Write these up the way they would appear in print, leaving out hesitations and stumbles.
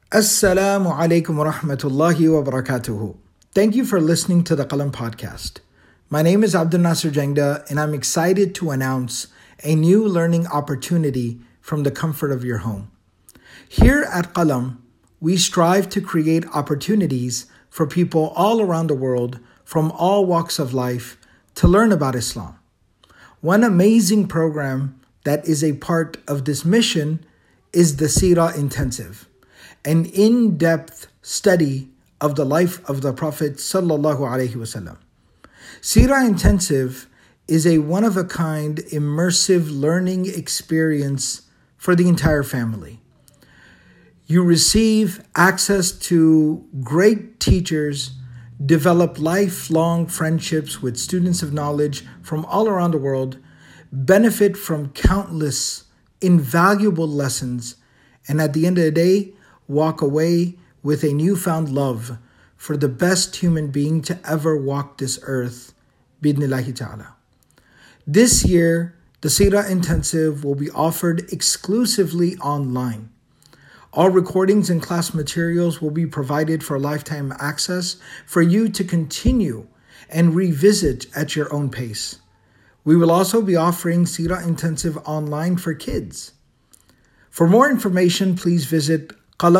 Assalamu alaikum wa rahmatullahi wa barakatuhu. Thank you for listening to the Qalam podcast. My name is Abdul Nasser Jangda, and I'm excited to announce a new learning opportunity from the comfort of your home. Here at Qalam, we strive to create opportunities for people all around the world from all walks of life to learn about Islam. One amazing program that is a part of this mission is the Seerah Intensive, an in-depth study of the life of the Prophet sallallahu alaihi wasallam. Seerah Intensive is a one-of-a-kind immersive learning experience for the entire family. You receive access to great teachers, develop lifelong friendships with students of knowledge from all around the world, benefit from countless invaluable lessons, and at the end of the day, walk away with a newfound love for the best human being to ever walk this earth, bidnillahi ta'ala. This year, the Seerah Intensive will be offered exclusively online. All recordings and class materials will be provided for lifetime access for you to continue and revisit at your own pace. We will also be offering Seerah Intensive online for kids. For more information, please visit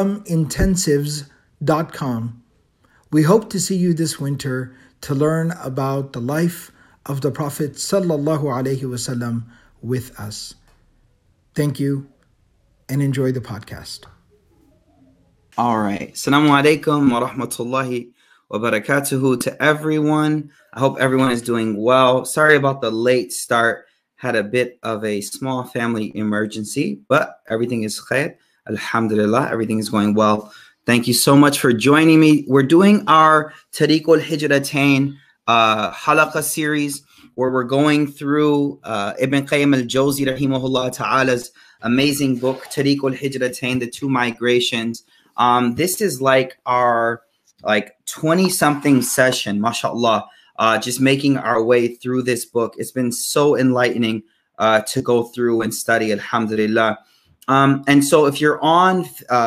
qalamintensives.com. We hope to see you this winter to learn about the life of the Prophet sallallahu alaihi wasallam with us. Thank you and enjoy the podcast. All right. Assalamu alaikum wa rahmatullahi wa barakatuhu to everyone. I hope everyone is doing well. Sorry about the late start. Had a bit of a small family emergency, but everything is khair. Alhamdulillah, everything is going well. Thank you so much for joining me. We're doing our Tariqul Hijratain halaqa series where we're going through Ibn Qayyim al-Jawzi rahimahullah ta'ala's amazing book, Tariqul Hijratain, The Two Migrations. This is like our 20-something session, mashallah, just making our way through this book. It's been so enlightening to go through and study, alhamdulillah. And so if you're on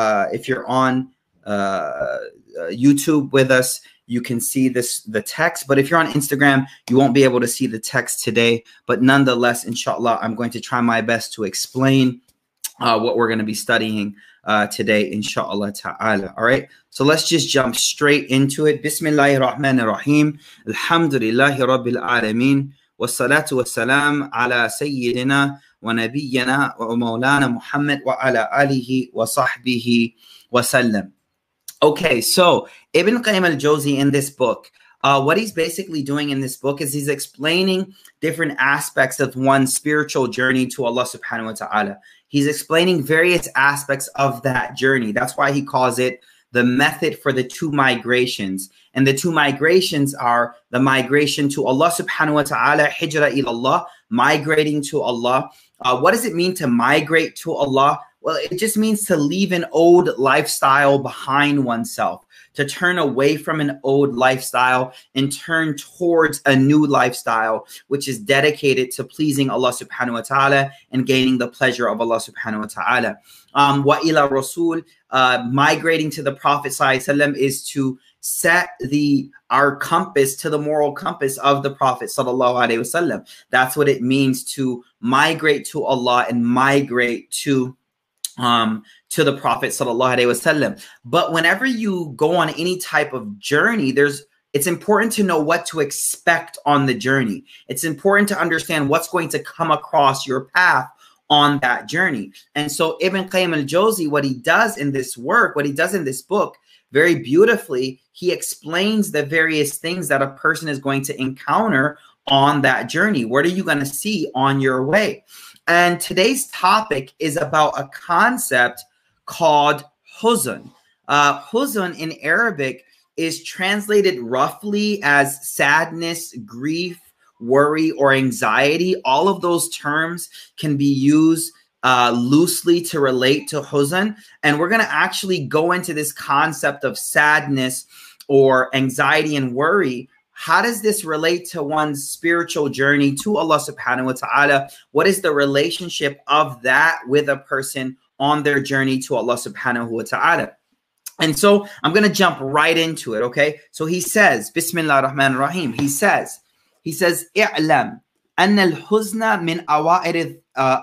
YouTube with us, you can see the text. But if you're on Instagram, you won't be able to see the text today. But nonetheless, inshallah, I'm going to try my best to explain what we're going to be studying today, inshallah ta'ala. All right. So let's just jump straight into it. Bismillahir Rahmanir Rahim. Alhamdulillahi Rabbil Alameen. Wassalatu wassalam ala Sayyidina wa Nabiyyina wa Mawlana Muhammad wa ala alihi wa sahbihi wa sallam. Okay, so Ibn Qayyim al-Jawzi in this book, what he's basically doing in this book is he's explaining different aspects of one's spiritual journey to Allah subhanahu wa ta'ala. He's explaining various aspects of that journey. That's why he calls it the method for the two migrations. And the two migrations are the migration to Allah subhanahu wa ta'ala, hijra ilallah, migrating to Allah. What does it mean to migrate to Allah? Well, it just means to leave an old lifestyle behind oneself, to turn away from an old lifestyle and turn towards a new lifestyle, which is dedicated to pleasing Allah subhanahu wa ta'ala and gaining the pleasure of Allah subhanahu wa ta'ala. Wa ila Rasul, migrating to the Prophet sallallahu alaihi wasallam is to set our compass to the moral compass of the Prophet sallallahu alaihi wasallam. That's what it means to migrate to Allah and migrate to the Prophet sallallahu alaihi wasallam. But whenever you go on any type of journey, it's important to know what to expect on the journey. It's important to understand what's going to come across your path on that journey. And so Ibn Qayyim al-Jawzi, what he does in this work, what he does in this book, very beautifully, he explains the various things that a person is going to encounter on that journey. What are you going to see on your way? And today's topic is about a concept called huzn. Huzn in Arabic is translated roughly as sadness, grief, worry, or anxiety. All of those terms can be used loosely to relate to huzn. And we're going to actually go into this concept of sadness or anxiety and worry. How does this relate to one's spiritual journey to Allah subhanahu wa ta'ala? What is the relationship of that with a person on their journey to Allah subhanahu wa ta'ala? And so I'm going to jump right into it, okay? So he says, Bismillah ar-Rahman ar-Rahim. He says, "I'lam أن الحزن من عوارض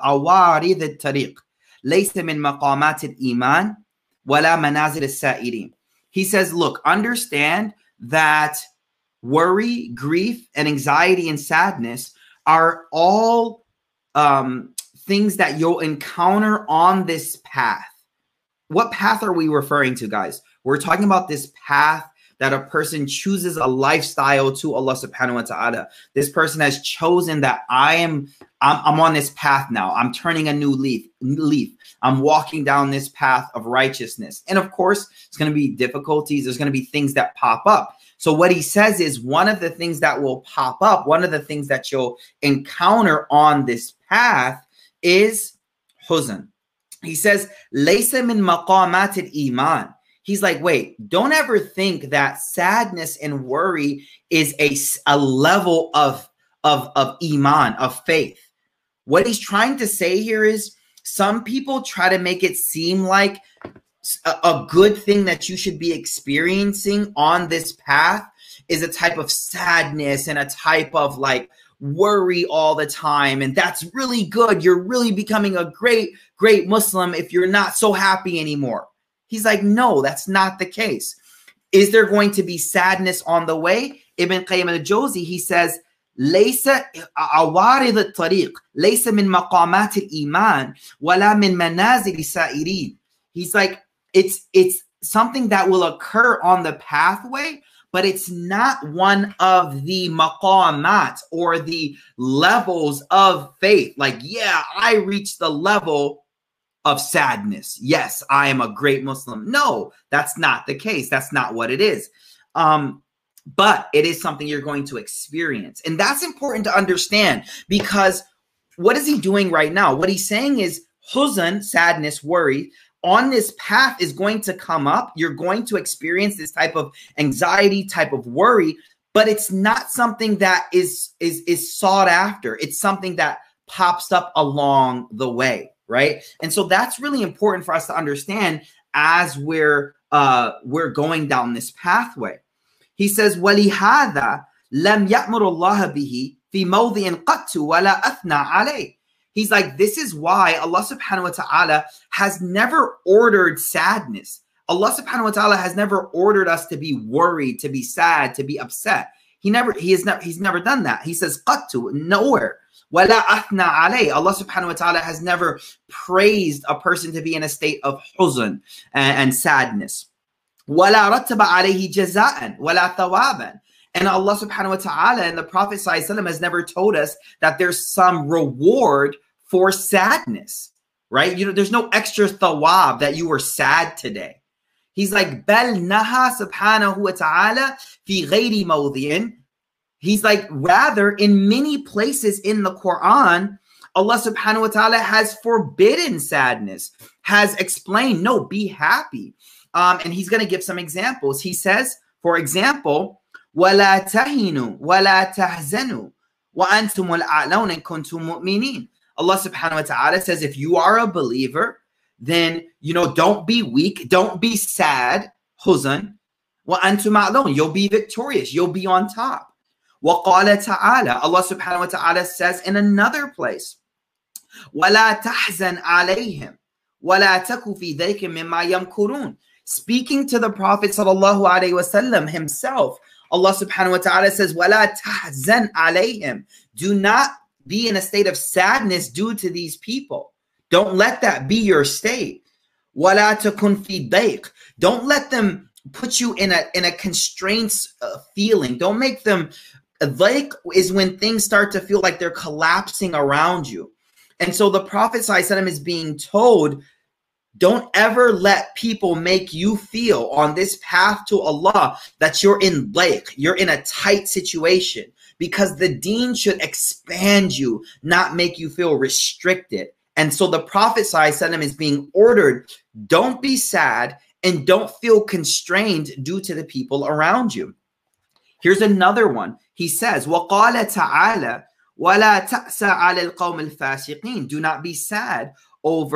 الطريق ليس من مقامات الإيمان ولا منازل السائرين." He says, look, understand that worry, grief, and anxiety and sadness are all things that you'll encounter on this path. What path are we referring to, guys? We're talking about this path that a person chooses a lifestyle to Allah subhanahu wa ta'ala. This person has chosen that I'm on this path now. I'm turning a new leaf. I'm walking down this path of righteousness. And of course, it's going to be difficulties. There's going to be things that pop up. So what he says is one of the things that will pop up, one of the things that you'll encounter on this path is huzn. He says, "Laysa min maqamat al-iman." He's like, wait, don't ever think that sadness and worry is a level of iman, of faith. What he's trying to say here is some people try to make it seem like a good thing that you should be experiencing on this path is a type of sadness and a type of like worry all the time. And that's really good. You're really becoming a great Muslim if you're not so happy anymore. He's like, no, that's not the case. Is there going to be sadness on the way? Ibn Qayyim al-Jawzi, he says, ليس عوارض الطريق ليس من مقامات الإيمان ولا من منازل السائرين. He's like, it's something that will occur on the pathway, but it's not one of the maqamat or the levels of faith. Like, yeah, I reached the level of sadness. Yes, I am a great Muslim. No, that's not the case. That's not what it is. But it is something you're going to experience. And that's important to understand because what is he doing right now? What he's saying is huzn, sadness, worry, on this path is going to come up. You're going to experience this type of anxiety, type of worry, but it's not something that is sought after. It's something that pops up along the way. Right. And so that's really important for us to understand as we're going down this pathway. He says, وَلِهَذَا لَمْ يَأْمُرُ اللَّهَ بِهِ فِي مَوْضِعٍ قَطُّ وَلَا أَثْنَى عَلَيْهِ. He's like, this is why Allah subhanahu wa ta'ala has never ordered sadness. Allah subhanahu wa ta'ala has never ordered us to be worried, to be sad, to be upset. He's never done that. He says, قَطُّ, nowhere. وَلَا أَثْنَى عَلَيْهِ. Allah subhanahu wa ta'ala has never praised a person to be in a state of huzn and sadness. وَلَا رَتَّبَ عَلَيْهِ جَزَاءً وَلَا ثَوَابًا. And Allah subhanahu wa ta'ala and the Prophet sallallahu alaihi wasallam has never told us that there's some reward for sadness, right? You know, there's no extra thawab that you were sad today. He's like, بَلْ نَهَا سُبْحَانَهُ وَتَعَالَى فِي غَيْرِ مَوْضِعٍ. He's like, rather, in many places in the Quran, Allah subhanahu wa ta'ala has forbidden sadness, has explained, no, be happy. And he's going to give some examples. He says, for example, وَلَا تَهِنُوا وَلَا تَحْزَنُوا وَأَنْتُمُ الْأَعْلَوْنَ إِن كُنتُم مُؤْمِنِينَ. Allah subhanahu wa ta'ala says, if you are a believer, then, you know, don't be weak, don't be sad, huzn, وَأَنْتُمْ أَعْلَوْنَ. You'll be victorious, you'll be on top. وَقَالَ تَعَالَى. Allah subhanahu wa ta'ala says in another place, وَلَا تَحْزَنْ عَلَيْهِمْ وَلَا تَكُ فِي ذَيْكٍ مِمَّا يَمْكُرُونَ. Speaking to the Prophet sallallahu alaihi wasallam himself, Allah subhanahu wa ta'ala says, وَلَا تَحْزَنْ عَلَيْهِمْ. Do not be in a state of sadness due to these people. Don't let that be your state. وَلَا تَكُنْ فِي ضَيْقٍ. Don't let them put you in a constraint feeling. Don't make them. Like is when things start to feel like they're collapsing around you. And so the Prophet ﷺ is being told, don't ever let people make you feel on this path to Allah that you're in you're in a tight situation, because the deen should expand you, not make you feel restricted. And so the Prophet ﷺ is being ordered, don't be sad and don't feel constrained due to the people around you. Here's another one. He says, وَقَالَ تَعَالَى وَلَا تَأْسَ عَلَى الْقَوْمِ الْفَاسِقِينَ. Do not be sad over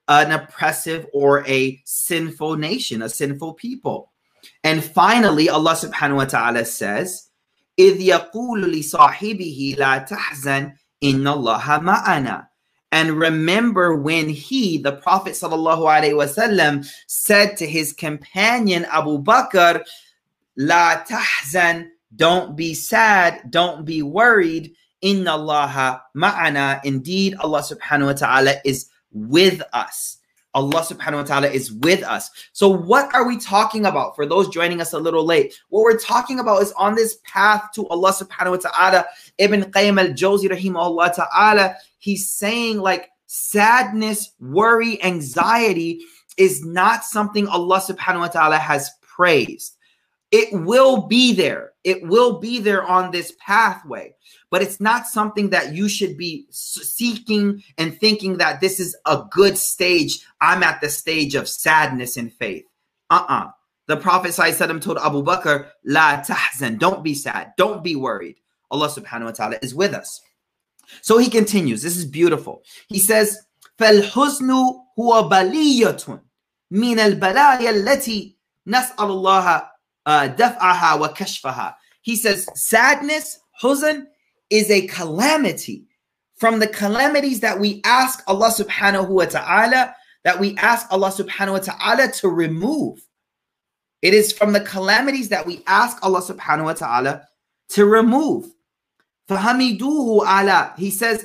an oppressive or a sinful nation, a sinful people. And finally, Allah subhanahu wa ta'ala says, إِذْ يَقُولُ لِصَاحِبِهِ لَا تَحْزَنْ إِنَّ اللَّهَ مَعَنَا. And remember when he, the Prophet sallallahu alaihi wasallam, said to his companion Abu Bakr, La tahzan, don't be sad, don't be worried. Inna Allaha ma'ana. Indeed, Allah subhanahu wa ta'ala is with us. Allah subhanahu wa ta'ala is with us. So what are we talking about? For those joining us a little late, what we're talking about is on this path to Allah subhanahu wa ta'ala. Ibn Qayyim al-Jawzi rahimahullah ta'ala, he's saying like sadness, worry, anxiety is not something Allah subhanahu wa ta'ala has praised. It will be there. It will be there on this pathway. But it's not something that you should be seeking and thinking that this is a good stage. I'm at the stage of sadness in faith. The Prophet ﷺ told Abu Bakr, La tahzan, don't be sad, don't be worried. Allah subhanahu wa ta'ala is with us. So he continues. This is beautiful. He says, فَالْحُزْنُ هُوَ بَلِيَّةٌ مِنَ الْبَلَايَا الَّتِي نَسْأَلُ اللَّهَ دَفْعَهَا وَكَشْفَهَا. He says, sadness, huzn, is a calamity from the calamities that we ask Allah subhanahu wa ta'ala, to remove. It is from the calamities that we ask Allah subhanahu wa ta'ala to remove. فَحَمِدُوهُ عَلَى. He says,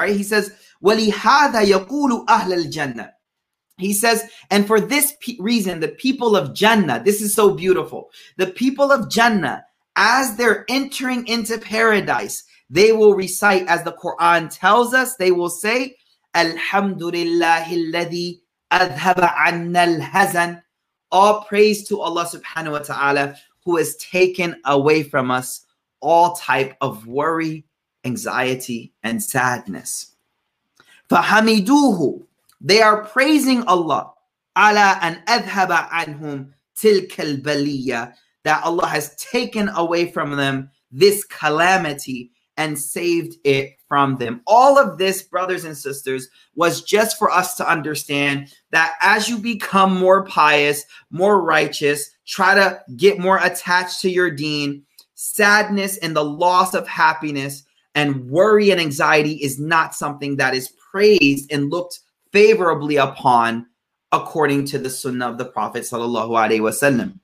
وَلِهَذَا يَقُولُ أَهْلَ الْجَنَّةِ. He says, and for this reason, the people of Jannah, this is so beautiful. The people of Jannah, as they're entering into paradise, they will recite, as the Quran tells us, they will say, Alhamdulillahi alladhi adhaba anna al-hazan. All praise to Allah subhanahu wa ta'ala, who has taken away from us all type of worry, anxiety, and sadness. فَحَمِدُوهُ. They are praising Allah, ala an adhaba anhum tilka al-baliyya, that Allah has taken away from them this calamity and saved it from them. All of this, brothers and sisters, was just for us to understand that as you become more pious, more righteous, try to get more attached to your deen, sadness and the loss of happiness and worry and anxiety is not something that is praised and looked favorably upon according to the sunnah of the Prophet sallallahu alaihi wasallam.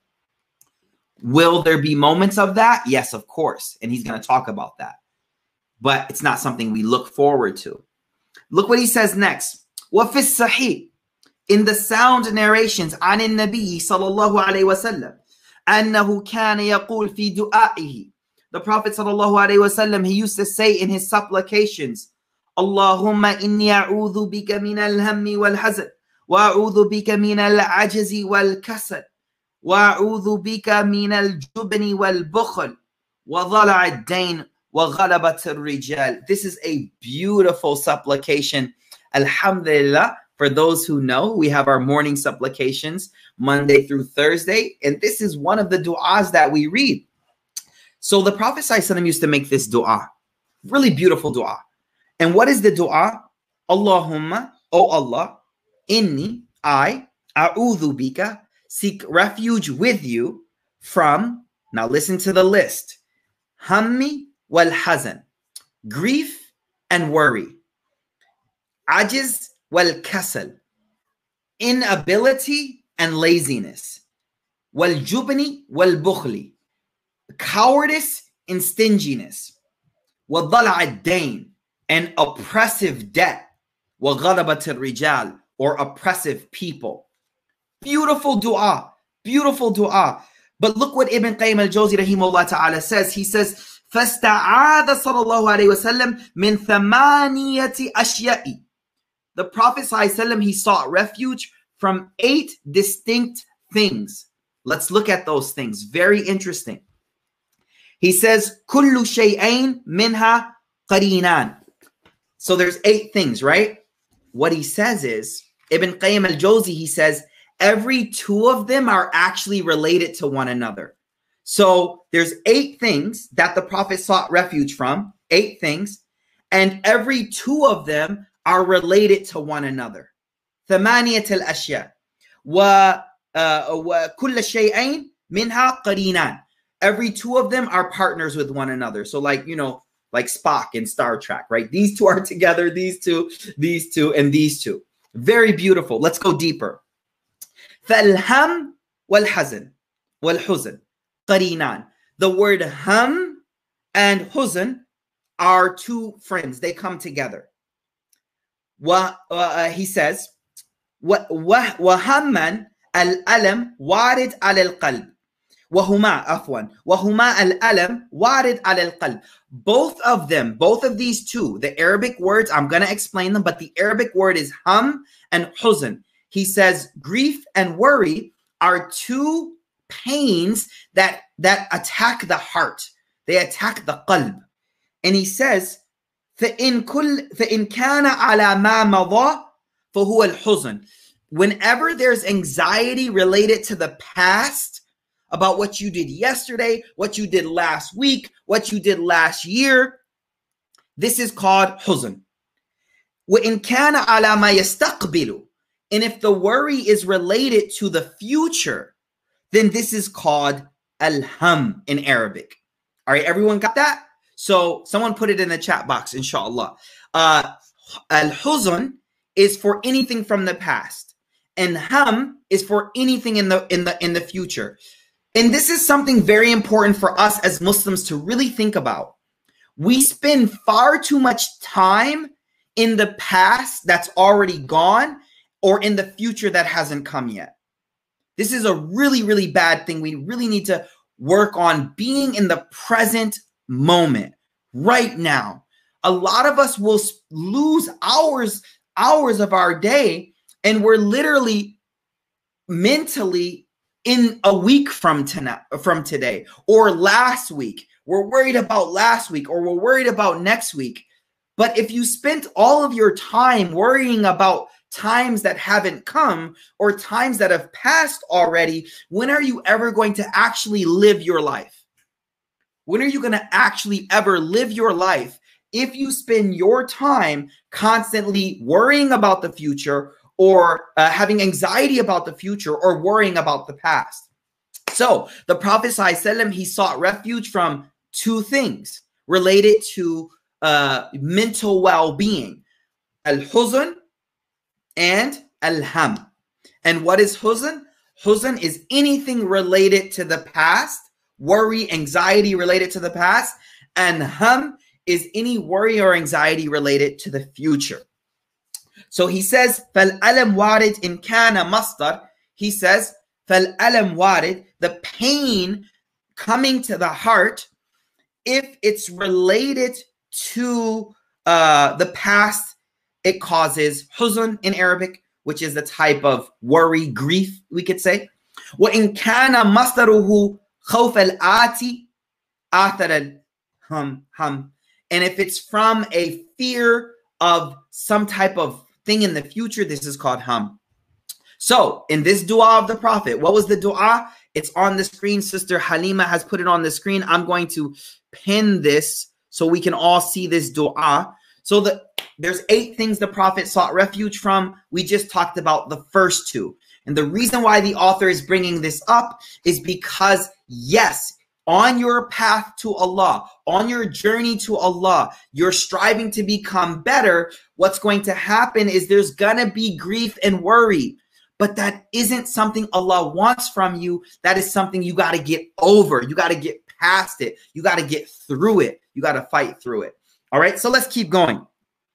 Will there be moments of that? Yes, of course. And he's going to talk about that. But it's not something we look forward to. Look what he says next. وَفِي الصَّحِيحِ. In the sound narrations عن النبي صلى الله عليه وسلم أنه كان يقول في دعائه. The Prophet sallallahu alaihi wasallam, he used to say in his supplications, Allahumma inni a'udhu bika min al-hammi wal-hazan wa a'udhu bika min al-ajzi wal-kasal wa a'udhu bika min al-jubni wal-bukhl wa dhala'a ad-dayn wa ghalabat al-rijal. This is a beautiful supplication. Alhamdulillah, for those who know, we have our morning supplications Monday through Thursday, and this is one of the du'as that we read. So the Prophet ﷺ used to make this dua, really beautiful dua. And what is the dua? Allahumma, O Allah, inni, I, a'udhu bika, seek refuge with you from, now listen to the list, hammi wal hazan, grief and worry, ajiz wal kasal, inability and laziness, wal jubni wal bukhli, cowardice and stinginess, wa dhala'a ad-dayn, and oppressive debt, wa ghalabat al-rijal, or oppressive people. Beautiful dua, beautiful dua. But look what Ibn Qayyim al-Jawzi rahimahullah ta'ala says. He says, فَاسْتَعَاذَ صَلَى اللَّهُ عَلَيْهِ وَسَلَّمْ مِنْ ثَمَانِيَةِ أَشْيَاءِ. The Prophet ﷺ, he sought refuge from 8 distinct things. Let's look at those things. Very interesting. He says, كُلُّ شَيْءٍ مِنْهَا قَرِينَانِ. So there's 8 things, right? What he says is, Ibn Qayyim al-Jawzi, he says, every 2 of them are actually related to one another. So there's 8 things that the Prophet sought refuge from, 8 things, and every 2 of them are related to one another. ثمانية الأشياء وكل شيئين منها قرينان. Every two of them are partners with one another. So like, you know, like Spock in Star Trek, right? These two are together, these two, and these two. Very beautiful. Let's go deeper. فالهم والحزن والحزن قرينان. The word ham and huzn are two friends. They come together. He says, وهما الألم وارد على القلب. وهما الألم وارد على القلب. Both of them, both of these two, the Arabic words, I'm going to explain them, but the Arabic word is ham and huzn. He says grief and worry are two pains that attack the heart. They attack the qalb. And he says, فإن كان على ما مضى فهو الحزن. Whenever there's anxiety related to the past, about what you did yesterday, what you did last week, what you did last year, this is called huzn. وإن كان على ما يستقبل. And if the worry is related to the future, then this is called al-ham in Arabic. All right, everyone got that? So someone put it in the chat box, inshallah. Al-huzn is for anything from the past, and ham is for anything in the future. And this is something very important for us as Muslims to really think about. We spend far too much time in the past that's already gone, or in the future that hasn't come yet. This is a really, really bad thing. We really need to work on being in the present moment, right now. A lot of us will lose hours of our day, and we're literally mentally in a week from today or last week. We're worried about last week, or we're worried about next week. But if you spent all of your time worrying about times that haven't come or times that have passed already, when are you ever going to actually live your life? When are you going to actually ever live your life if you spend your time constantly worrying about the future, or having anxiety about the future, or worrying about the past? So the Prophet ﷺ, he sought refuge from two things related to mental well-being: al-huzn and al-ham. And what is huzn? Huzn is anything related to the past, worry, anxiety related to the past, and ham is any worry or anxiety related to the future. So he says, فَالْأَلَمْ وَارِدْ إِنْ كَانَ مَصْدَرٍ. He says, فَالْأَلَمْ وَارِدْ, the pain coming to the heart, if it's related to the past, it causes huzn in Arabic, which is the type of worry, grief, we could say. وَإِنْ كَانَ مَصْدَرُهُ خَوْفَ الْآتِ آثَرَ الْهَمْ. And if it's from a fear of some type of thing in the future, this is called ham. So in this dua of the Prophet, what was the dua? It's on the screen. Sister Halima has put it on the screen. I'm going to pin this so we can all see this dua. So there's 8 things the Prophet sought refuge from. We just talked about the first 2. And the reason why the author is bringing this up is because, yes, on your path to Allah, on your journey to Allah, you're striving to become better. What's going to happen is there's going to be grief and worry. But that isn't something Allah wants from you. That is something you got to get over. You got to get past it. You got to get through it. You got to fight through it. All right, so let's keep going.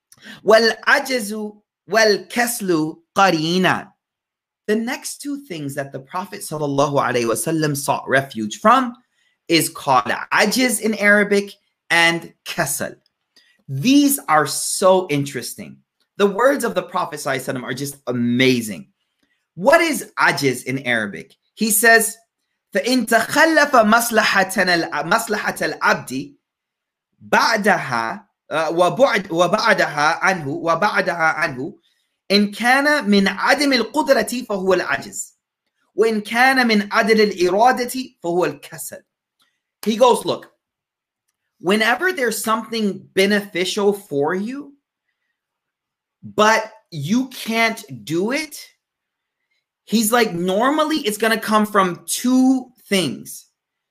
وَالْعَجَزُ وَالْكَسْلُ قَرِينًا. The next 2 things that the Prophet ﷺ sought refuge from is called ajiz in Arabic and kasal. These are so interesting. The words of the Prophet ﷺ are just amazing. What is ajiz in Arabic? He says, فَإِن تَخَلَّفَ مَصْلَحَةَ الْعَبْدِ بَعْدَهَا وَبَعْدَهَا عَنْهُ إن كان من عدم القدرة فهو العجز وإن كان من عدم الإرادة فهو الكسل. He goes, look, whenever there's something beneficial for you, but you can't do it, he's like, normally it's going to come from two things.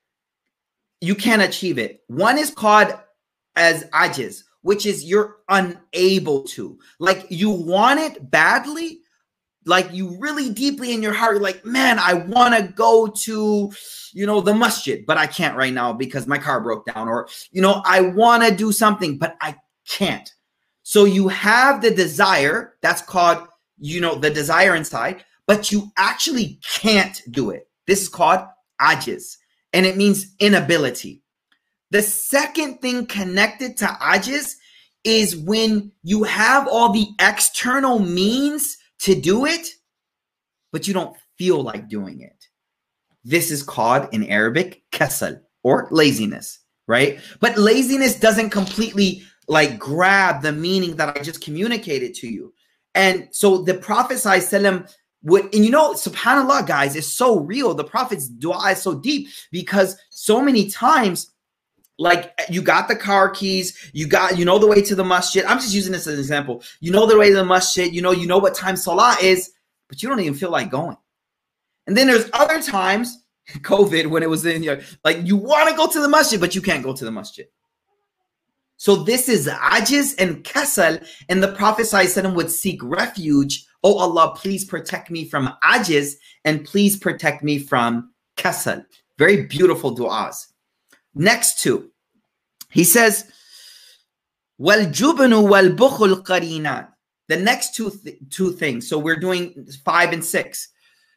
You can't achieve it. One is called as ajiz, which is you're unable to. Like you want it badly, like you really deeply in your heart, you're like, man, I want to go to, the masjid, but I can't right now because my car broke down. Or, I want to do something, but I can't. So you have the desire, that's called, the desire inside, but you actually can't do it. This is called ajiz, and it means inability. The second thing connected to ajiz is when you have all the external means to do it, but you don't feel like doing it. This is called in Arabic kasal, or laziness, right? But laziness doesn't completely like grab the meaning that I just communicated to you. And so the Prophet ﷺ would, and subhanAllah, guys, it's so real. The Prophet's dua is so deep because so many times, like you got the car keys, you know the way to the masjid. I'm just using this as an example. You know the way to the masjid, you know what time salah is, but you don't even feel like going. And then there's other times, COVID, when it was in here, like you want to go to the masjid, but you can't go to the masjid. So this is ajiz and kasal, and the Prophet ﷺ would seek refuge. Oh Allah, please protect me from ajiz, and please protect me from kasal. Very beautiful du'as. Next two, he says, وَالْجُبْنُ وَالْبُخُلْ قَرِينَانِ. The next two things. So we're doing 5 and 6.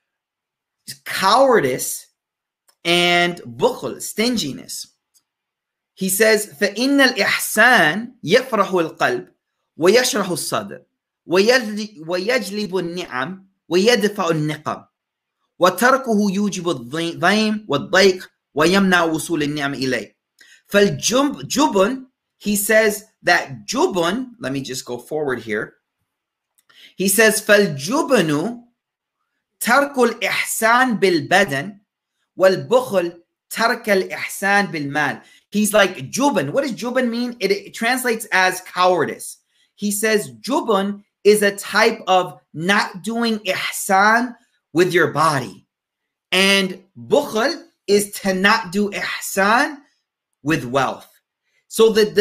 Cowardice and bukhul, stinginess. He says, فَإِنَّ الْإِحْسَانِ يَفْرَحُ الْقَلْبِ وَيَشْرَحُ الصَّدْرِ وَيَجْلِبُ النِّعَمِ وَيَدْفَعُ النِّقَمِ وَتَرْكُهُ يُوجِبُ الضَّيْمِ وَالضَّيْقِ وَيَمْنَعُ وُصُولِ النِّعَمِ إِلَيْهِ. فَالْجُبْنُ, he says that jubun, let me just go forward here. He says, فَالْجُبْنُ تَرْكُ الْإِحْسَانِ بِالْبَدَنِ وَالْبُخْلِ تَرْكَ الْإِحْسَانِ بِالْمَالِ. He's like, jubun. What does jubun mean? It translates as cowardice. He says jubun is a type of not doing ihsan with your body. And bukhl is to not do ihsan with wealth. So the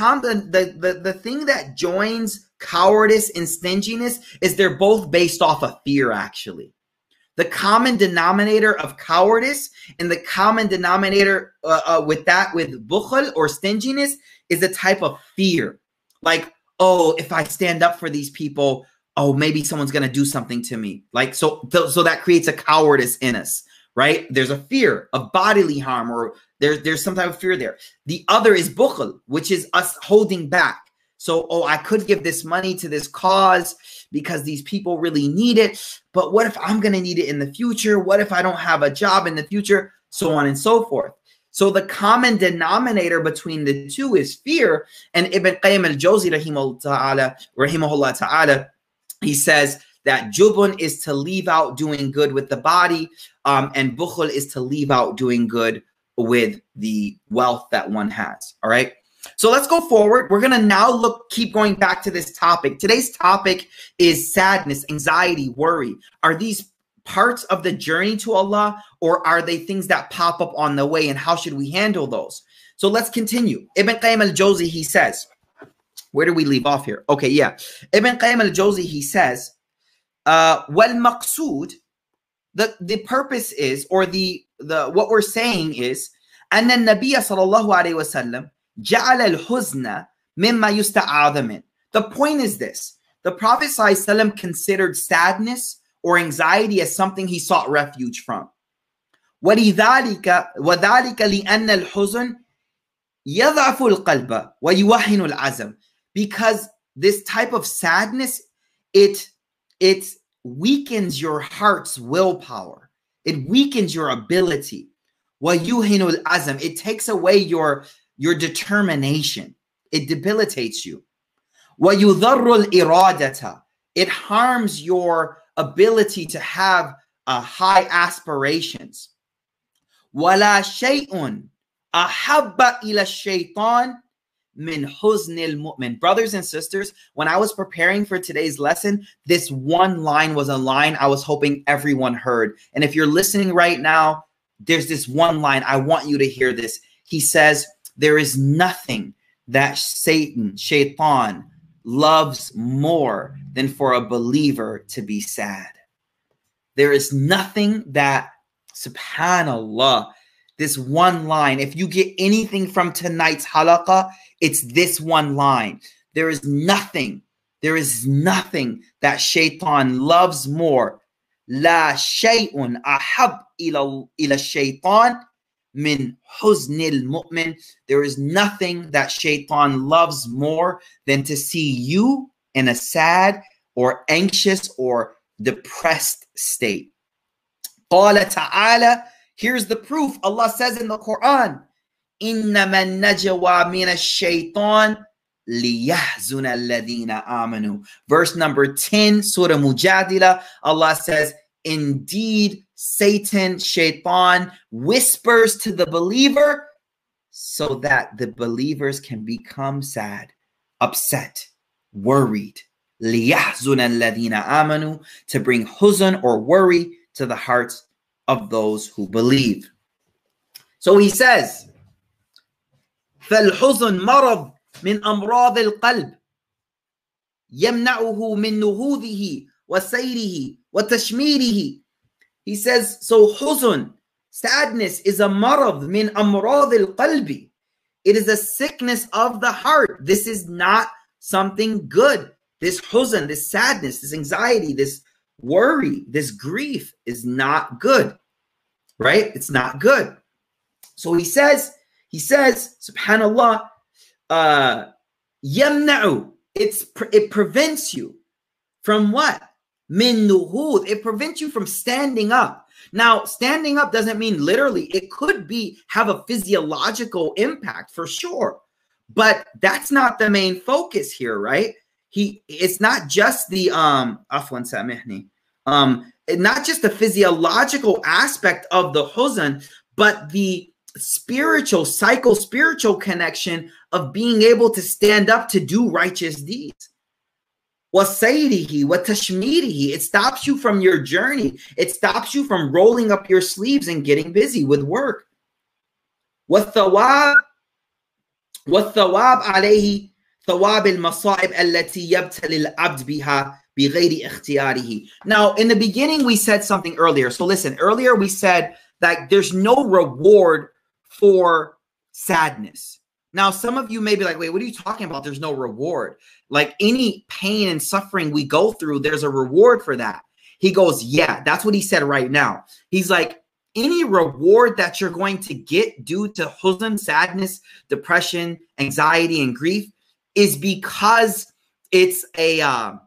thing that joins cowardice and stinginess is they're both based off of fear, actually. The common denominator of cowardice and the common denominator with bukhl or stinginess is a type of fear. Like, oh, if I stand up for these people, oh, maybe someone's going to do something to me. Like, so that creates a cowardice in us, right? There's a fear of bodily harm, or there's some type of fear there. The other is bukhl, which is us holding back. So, oh, I could give this money to this cause because these people really need it. But what if I'm going to need it in the future? What if I don't have a job in the future? So on and so forth. So the common denominator between the two is fear. And Ibn Qayyim al-Jawzi, rahimahullah ta'ala, he says that jubun is to leave out doing good with the body, and bukhl is to leave out doing good with the wealth that one has. All right. So let's go forward. We're going to now keep going back to this topic. Today's topic is sadness, anxiety, worry. Are these parts of the journey to Allah, or are they things that pop up on the way, and how should we handle those? So let's continue. Ibn Qayyim al-Jawzi, he says, where do we leave off here? Okay, yeah. Ibn Qayyim al-Jawzi, he says, وَالْمَقْصُودِ, the purpose is, or the what we're saying is, أن النبي صلى الله عليه وسلم جعل الحزن مما يستعاذ منه. The point is this: the Prophet ﷺ considered sadness or anxiety as something he sought refuge from. وذلك لأن الحزن يضعف القلب ويوهن العزم. Because this type of sadness, it weakens your heart's willpower. It weakens your ability. ويوهن العزم. It takes away your determination. It debilitates you. وَيُضَرُّ الْإِرَادَةَ. It harms your ability to have high aspirations. وَلَا شَيْءٌ أَحَبَّ إِلَى الشَّيْطَانِ min huznil mu'min. Brothers and sisters, when I was preparing for today's lesson, this one line was a line I was hoping everyone heard. And if you're listening right now, there's this one line. I want you to hear this. He says, there is nothing that shaitan, loves more than for a believer to be sad. There is nothing that, subhanallah, this one line, if you get anything from tonight's halaqah, it's this one line. There is nothing that shaitan loves more. La shay'un ahab ila shaitan min huznil mu'min. There is nothing that shaitan loves more than to see you in a sad or anxious or depressed state. Qala ta'ala, here's the proof. Allah says in the Quran, إِنَّمَا النَّجْوَى مِنَ الشَّيْطَانِ لِيَحْزُنَ الَّذِينَ آمَنُوا. Verse number 10, Surah Mujadila, Allah says, indeed, Satan, shaitan, whispers to the believer so that the believers can become sad, upset, worried. لِيَحْزُنَ الَّذِينَ آمَنُوا, to bring huzn or worry to the hearts of those who believe. So he says, فَالْحُزْنُ مَرَضٌ مِنْ أَمْرَاضِ الْقَلْبِ يَمْنَعُهُ مِنْ نُهُوضِهِ وَسَيْرِهِ وَتَشْمِيرِهِ. He says, so huzn, sadness, is a marad min amrad al-qalbi. It is a sickness of the heart. This is not something good. This huzn, this sadness, this anxiety, this worry, this grief is not good, right? It's not good. So he says, subhanallah, yamna'u, it prevents you from what? Min nuhud, it prevents you from standing up. Now, standing up doesn't mean literally. It could have a physiological impact for sure, but that's not the main focus here, right? It's not just the afwan samihni, not just the physiological aspect of the huzn, but the spiritual, psycho-spiritual connection of being able to stand up to do righteous deeds. وَسَيْرِهِ وَتَشْمِيرِهِ. It stops you from your journey. It stops you from rolling up your sleeves and getting busy with work. وَالثَّوَابِ عَلَيْهِ ثَوَابِ الْمَصَائِبِ الَّتِي يَبْتَلِي الْعَبْدِ بِهَا بِغَيْرِ اخْتِيَارِهِ. Now, in the beginning, we said something earlier. So listen, earlier we said that there's no reward for sadness. Now, some of you may be like, wait, what are you talking about? There's no reward. Like any pain and suffering we go through, there's a reward for that. He goes, yeah, that's what he said right now. He's like, any reward that you're going to get due to huzn, sadness, depression, anxiety, and grief is because it's a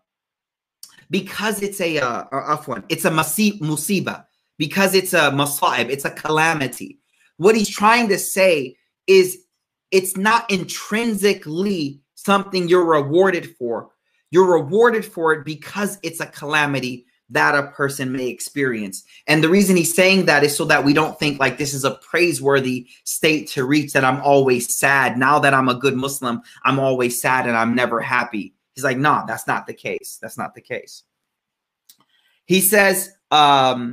musiba, because it's a masa'ib, it's a calamity. What he's trying to say is it's not intrinsically something you're rewarded for. You're rewarded for it because it's a calamity that a person may experience. And the reason he's saying that is so that we don't think like this is a praiseworthy state to reach, that I'm always sad. Now that I'm a good Muslim, I'm always sad and I'm never happy. He's like, no, that's not the case. That's not the case. He says, kal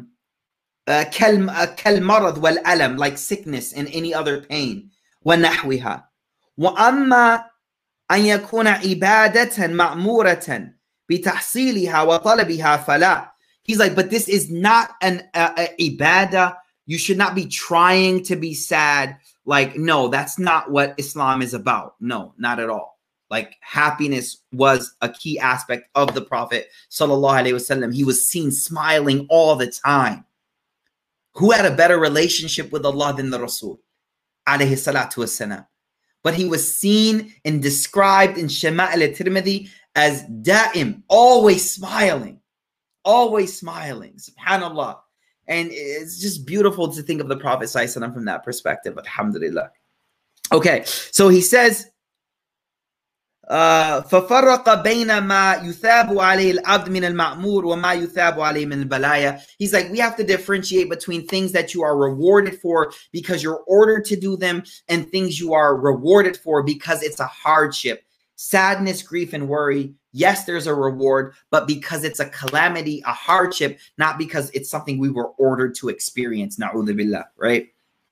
marad wal alam, like sickness and any other pain. وَنَحْوِهَا وَأَمَّا أَنْ يَكُونَ عِبَادَةً مَأْمُورَةً بِتَحْصِيلِهَا وَطَلَبِهَا فَلَا. He's like, but this is not an ibadah. You should not be trying to be sad. Like, no, that's not what Islam is about. No, not at all. Like, happiness was a key aspect of the Prophet sallallahu alaihi wasallam. He was seen smiling all the time. Who had a better relationship with Allah than the Rasul alayhi salatu wassalam? But he was seen and described in Shama'il al-Tirmidhi as da'im, always smiling, subhanallah. And it's just beautiful to think of the Prophet sallallahu alaihi wasallam from that perspective, alhamdulillah. Okay, so he says, ففرق بين ما يثاب عليه العبد من المأمور وما يثاب عليه من البلايا. He's like, we have to differentiate between things that you are rewarded for because you're ordered to do them and things you are rewarded for because it's a hardship. Sadness, grief, and worry, yes, there's a reward, but because it's a calamity, a hardship, not because it's something we were ordered to experience. Na'udhu billah, right?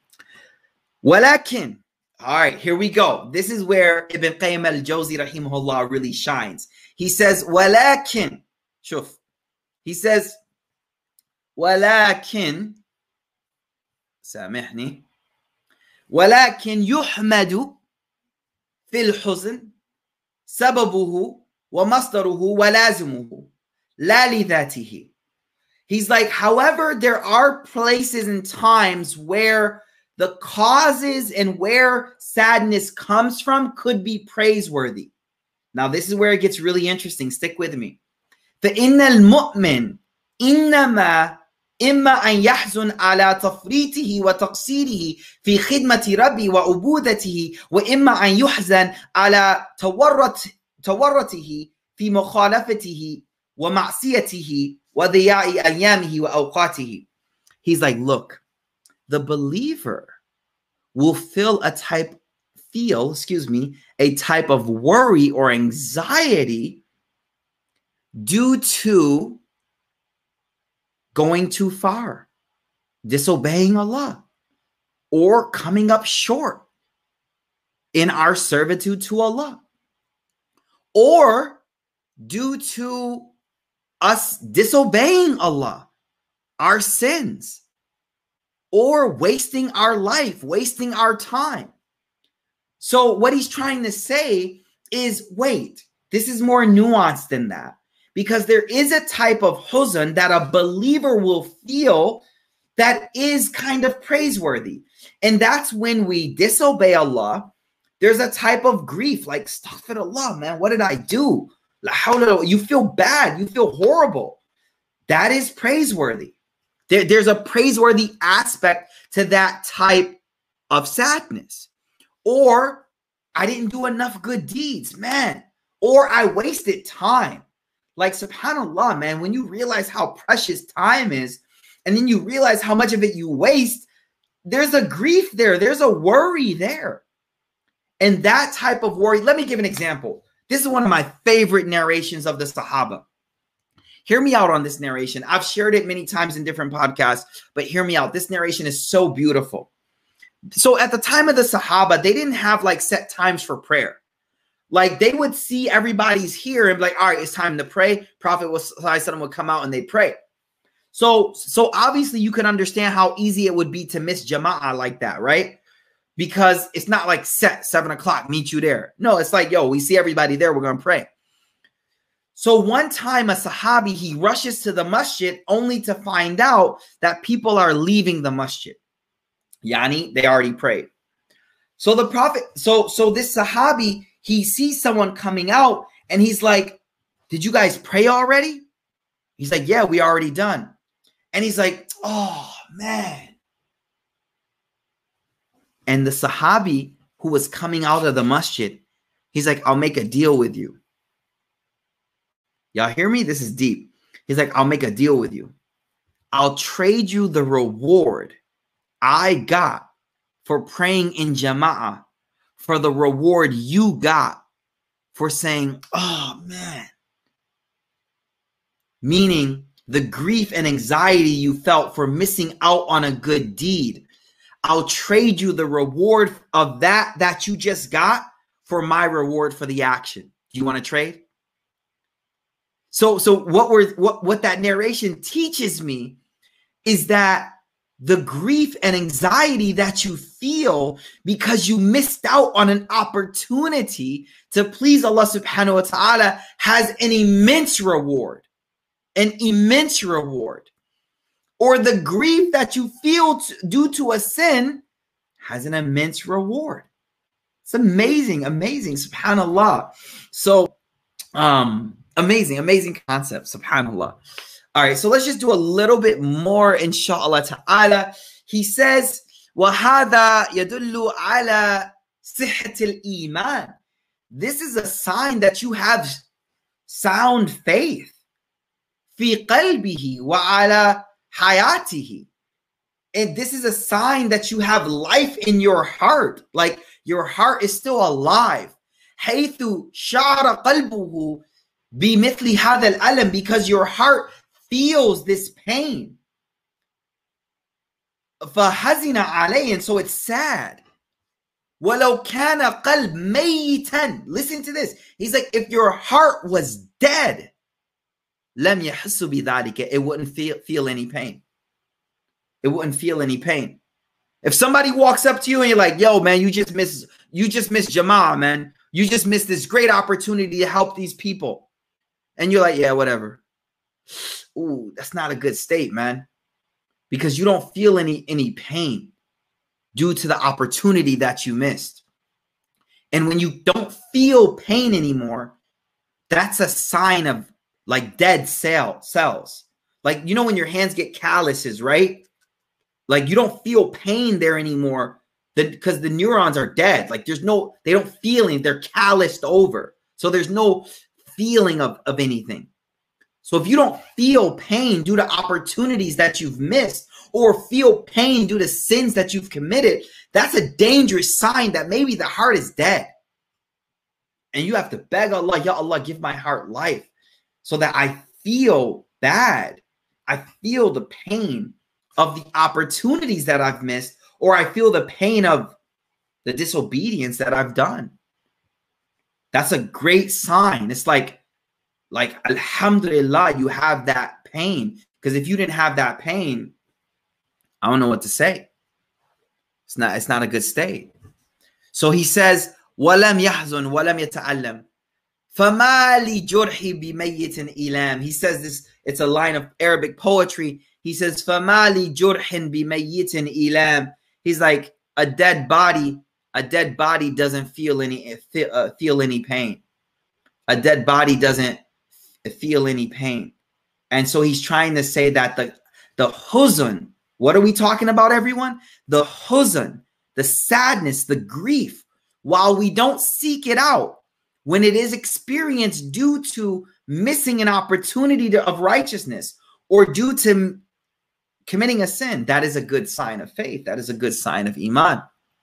ولكن, all right, here we go. This is where Ibn Qayyim al-Jawzi rahimahullah really shines. He says, ولكن, shuf. He says, ولكن, سامحني, ولكن يحمد في الحزن سببه ومصدره ولازمه لا لذاته. He's like, however, there are places and times where the causes and where sadness comes from could be praiseworthy. Now, this is where it gets really interesting. Stick with me. فإن المؤمن إنما إما أن يحزن على تفريطه وتقصيره في خدمة ربه وعبودته وإما أن يحزن على تورطه في مخالفته ومعصيته وضياع أيامه وأوقاته. He's like, look, the believer will feel a type of worry or anxiety due to going too far, disobeying Allah, or coming up short in our servitude to Allah, or due to us disobeying Allah, our sins, or wasting our life, wasting our time. So what he's trying to say is, wait, this is more nuanced than that. Because there is a type of huzn that a believer will feel that is kind of praiseworthy. And that's when we disobey Allah. There's a type of grief, like, astaghfirullah, man, what did I do? You feel bad, you feel horrible. That is praiseworthy. There's a praiseworthy aspect to that type of sadness. Or I didn't do enough good deeds, man. Or I wasted time. Like, subhanAllah, man, when you realize how precious time is, and then you realize how much of it you waste, there's a grief there. There's a worry there. And that type of worry, let me give an example. This is one of my favorite narrations of the Sahaba. Hear me out on this narration. I've shared it many times in different podcasts, but hear me out. This narration is so beautiful. So at the time of the Sahaba, they didn't have like set times for prayer. Like, they would see everybody's here and be like, all right, it's time to pray. Prophet would come out and they'd pray. So obviously you can understand how easy it would be to miss Jama'ah like that, right? Because it's not like set 7 o'clock, meet you there. No, it's like, yo, we see everybody there, we're going to pray. So one time a Sahabi, he rushes to the masjid only to find out that people are leaving the masjid. Yani, they already prayed. So the Prophet, so this Sahabi, he sees someone coming out and he's like, did you guys pray already? He's like, yeah, we already done. And he's like, oh, man. And the Sahabi who was coming out of the masjid, he's like, I'll make a deal with you. Y'all hear me? This is deep. He's like, I'll make a deal with you. I'll trade you the reward I got for praying in Jama'ah for the reward you got for saying, oh, man. Meaning the grief and anxiety you felt for missing out on a good deed. I'll trade you the reward of that you just got for my reward for the action. Do you want to trade? So what that narration teaches me is that the grief and anxiety that you feel because you missed out on an opportunity to please Allah subhanahu wa ta'ala has an immense reward. An immense reward. Or the grief that you feel due to a sin has an immense reward. It's amazing, amazing, subhanallah. So, amazing concept, subhanallah. All right, so let's just do a little bit more, inshallah ta'ala. He says, وَهَذَا يَدُلُّ عَلَى صِحَّةِ الْإِيمَانِ. this is a sign that you have sound faith. في قلبه وعلى حياته. And this is a sign that you have life in your heart. Like your heart is still alive. حيث شعر قلبه بمثل هذا الألم, because your heart feels this pain. فحزن عليه, and so it's sad. ولو كان قلب ميتا. Listen to this. He's like, if your heart was dead, لم يحس بذلك, it wouldn't feel any pain. It wouldn't feel any pain. If somebody walks up to you and you're like, yo, man, you just missed Jama'ah, man. You just missed this great opportunity to help these people. And you're like, yeah, whatever. Ooh, that's not a good state, man. Because you don't feel any pain due to the opportunity that you missed. And when you don't feel pain anymore, that's a sign of like dead cells. Like, you know, when your hands get calluses, right? Like you don't feel pain there anymore because the neurons are dead. Like they don't feel anything. They're calloused over. So there's no feeling of anything. So if you don't feel pain due to opportunities that you've missed, or feel pain due to sins that you've committed, that's a dangerous sign that maybe the heart is dead. And you have to beg Allah, Ya Allah, give my heart life so that I feel bad. I feel the pain of the opportunities that I've missed, or I feel the pain of the disobedience that I've done. That's a great sign. It's like Alhamdulillah, you have that pain. Because if you didn't have that pain, I don't know what to say. It's not a good state. So he says, وَلَمْ يَحْزُنْ وَلَمْ يَتَعَلَّمْ فَمَا لِجُرْحِ بِمَيِّتٍ إِلَامٍ. He says this, it's a line of Arabic poetry. He says, فَمَا لِجُرْحٍ بِمَيِّتٍ إِلَامٍ. He's like, a dead body doesn't feel any pain. A dead body doesn't feel any pain. And so he's trying to say that the huzn, what are we talking about, everyone? The huzn, the sadness, the grief, while we don't seek it out, when it is experienced due to missing an opportunity of righteousness or due to committing a sin, that is a good sign of faith. That is a good sign of iman.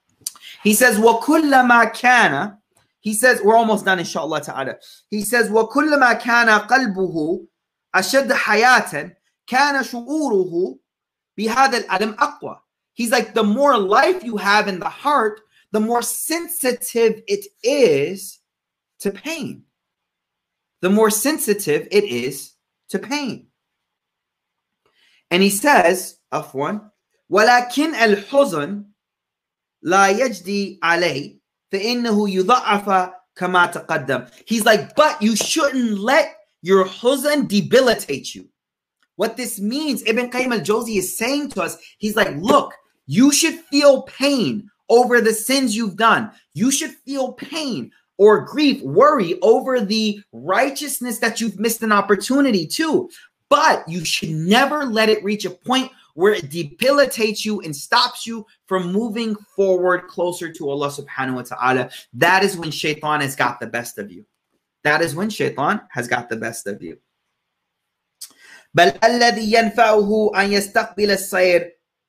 He says, وَكُلَّمَا كَانَ. He says, we're almost done, inshallah ta'ala. He says, وَكُلَّمَا كَانَ قَلْبُهُ أَشَدَّ حَيَاةً كَانَ شُعُورُهُ بِهَذَا الْأَلَمْ أَقْوَى. He's like, the more life you have in the heart, the more sensitive it is to pain. The more sensitive it is to pain. And he says, Afwan, وَلَكِنْ الْحُزْنِ لَا يَجْدِي عَلَيْهِ فَإِنَّهُ يُضَعَّفَ كَمَا تَقَدَّمَ. He's like, but you shouldn't let your huzn debilitate you. What this means, Ibn Qayyim al-Jawzi is saying to us, he's like, look, you should feel pain over the sins you've done. You should feel pain or grief, worry over the righteousness that you've missed an opportunity to. But you should never let it reach a point where it debilitates you and stops you from moving forward closer to Allah subhanahu wa ta'ala. That is when shaitan has got the best of you. That is when shaitan has got the best of you. بل الذي ينفعه أن يستقبل السير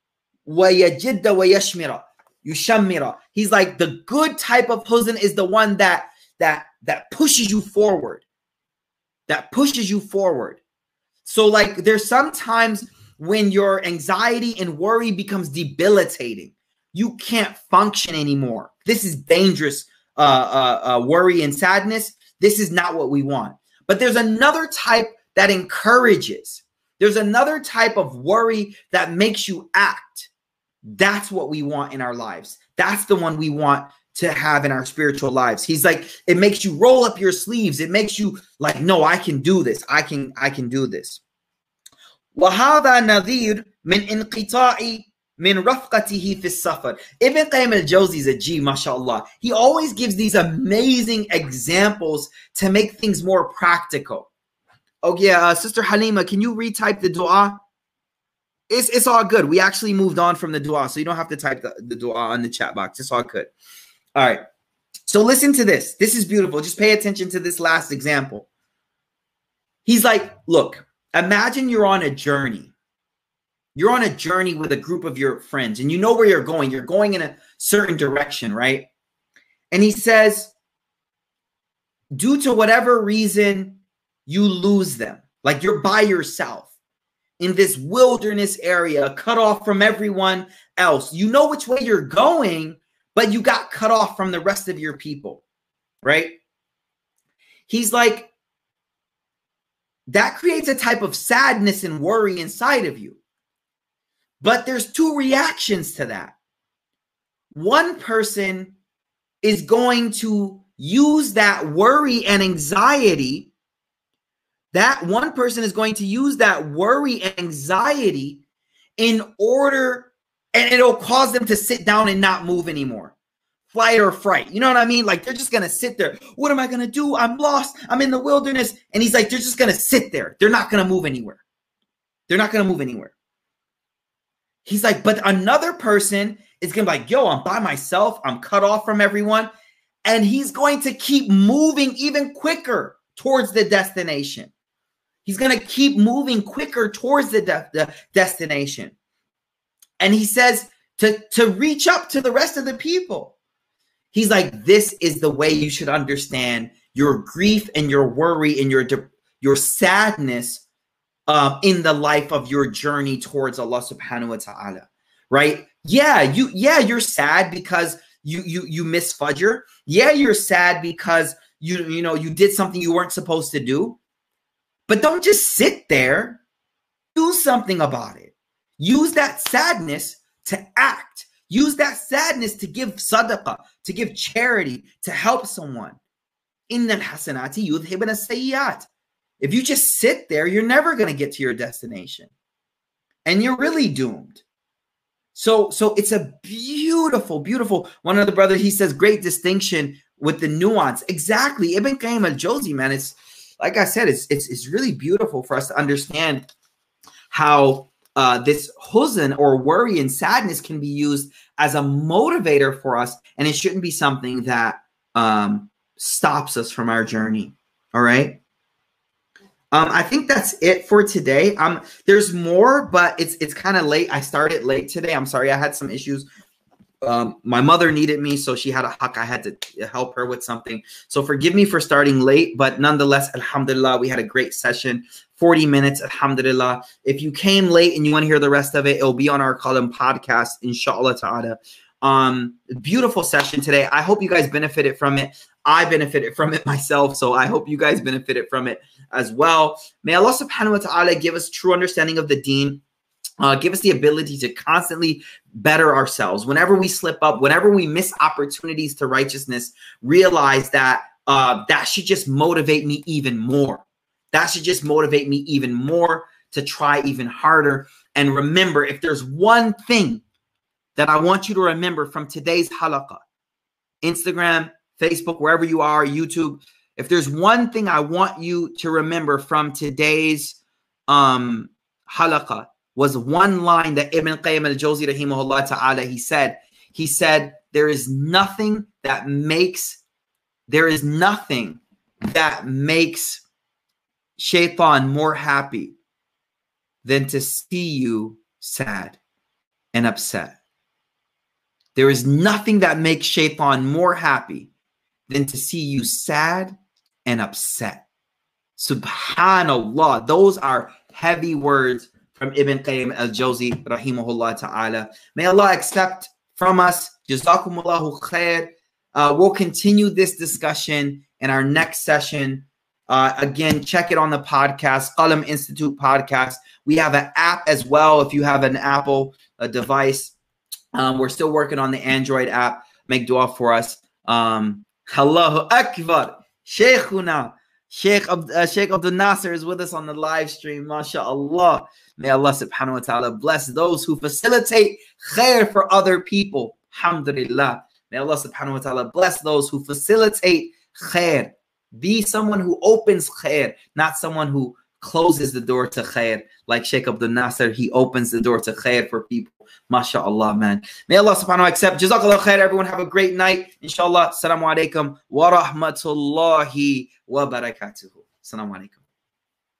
ويجد ويشمر يشمر. He's like, the good type of huzn is the one that pushes you forward. That pushes you forward. So like there's sometimes when your anxiety and worry becomes debilitating, you can't function anymore. This is dangerous worry and sadness. This is not what we want. But there's another type that encourages. There's another type of worry that makes you act. That's what we want in our lives. That's the one we want to have in our spiritual lives. He's like, it makes you roll up your sleeves. It makes you like, no, I can do this. I can do this. وَهَذَا نَذِيرٌ مِنْ إِنْقِطَاعِ مِنْ رَفْقَتِهِ فِي السَّفَرِ. Ibn Qayyim al-Jawzi is a G, mashallah. He always gives these amazing examples to make things more practical. Oh yeah, Sister Halima, can you retype the dua? It's all good. We actually moved on from the dua, so you don't have to type the dua on the chat box. It's all good. All right. So listen to this. This is beautiful. Just pay attention to this last example. He's like, look, imagine you're on a journey. You're on a journey with a group of your friends and you know where you're going. You're going in a certain direction, right? And he says, due to whatever reason, you lose them. Like you're by yourself in this wilderness area, cut off from everyone else. You know which way you're going, but you got cut off from the rest of your people, right? He's like, that creates a type of sadness and worry inside of you. But there's two reactions to that. One person is going to use that worry and anxiety. That one person is going to use that worry and anxiety in order, and it'll cause them to sit down and not move anymore. Flight or fright. You know what I mean? Like they're just going to sit there. What am I going to do? I'm lost. I'm in the wilderness. And he's like, they're just going to sit there. They're not going to move anywhere. They're not going to move anywhere. He's like, but another person is going to be like, yo, I'm by myself. I'm cut off from everyone. And he's going to keep moving even quicker towards the destination. He's going to keep moving quicker towards the destination. And he says to reach up to the rest of the people. He's like, this is the way you should understand your grief and your worry and your sadness in the life of your journey towards Allah subhanahu wa ta'ala, right? Yeah, you're sad because you missed Fajr. Yeah, you're sad because you did something you weren't supposed to do. But don't just sit there. Do something about it. Use that sadness to act. Use that sadness to give sadaqah, to give charity, to help someone. Innal hasanati yudhibna as-sayyi'at. If you just sit there, you're never going to get to your destination. And you're really doomed. So it's a beautiful, beautiful, one of the brothers, he says, great distinction with the nuance. Exactly. Ibn Qayyim al-Jawzi, man, it's like I said, it's really beautiful for us to understand how this huzn or worry and sadness can be used as a motivator for us. And it shouldn't be something that stops us from our journey. All right. I think that's it for today. There's more, but it's kind of late. I started late today. I'm sorry. I had some issues. My mother needed me, so she had a haq. I had to help her with something. So forgive me for starting late, but nonetheless, alhamdulillah, we had a great session. 40 minutes, alhamdulillah. If you came late and you want to hear the rest of it, it'll be on our Qalam podcast, inshallah ta'ala. Beautiful session today. I hope you guys benefited from it. I benefited from it myself, so I hope you guys benefited from it as well. May Allah subhanahu wa ta'ala give us true understanding of the deen. Give us the ability to constantly better ourselves. Whenever we slip up, whenever we miss opportunities to righteousness, realize that that should just motivate me even more. That should just motivate me even more to try even harder. And remember, if there's one thing that I want you to remember from today's halaqah, Instagram, Facebook, wherever you are, YouTube, if there's one thing I want you to remember from today's halaqah, was one line that Ibn Qayyim al-Jawzi rahimahullah ta'ala, he said, there is nothing that makes shaitan more happy than to see you sad and upset. There is nothing that makes shaitan more happy than to see you sad and upset. Subhanallah. Those are heavy words from Ibn Qayyim al-Jawzi rahimahullah ta'ala. May Allah accept from us. Jazakumullahu khair. We'll continue this discussion in our next session. Again, check it on the podcast, Qalam Institute podcast. We have an app as well. If you have an Apple device, we're still working on the Android app. Make dua for us. Allahu Akbar. Shaykhuna. Sheikh Abdul Nasser is with us on the live stream. MashaAllah. May Allah subhanahu wa ta'ala bless those who facilitate khair for other people. Alhamdulillah. May Allah subhanahu wa ta'ala bless those who facilitate khair. Be someone who opens khair, not someone who closes the door to khair. Like Sheikh Abdul Nasser, he opens the door to khair for people. MashaAllah, man. May Allah subhanahu wa ta'ala accept. Jazakallah khair. Everyone have a great night. Inshallah. Assalamu alaikum wa rahmatullahi wa barakatuhu. Assalamu alaikum.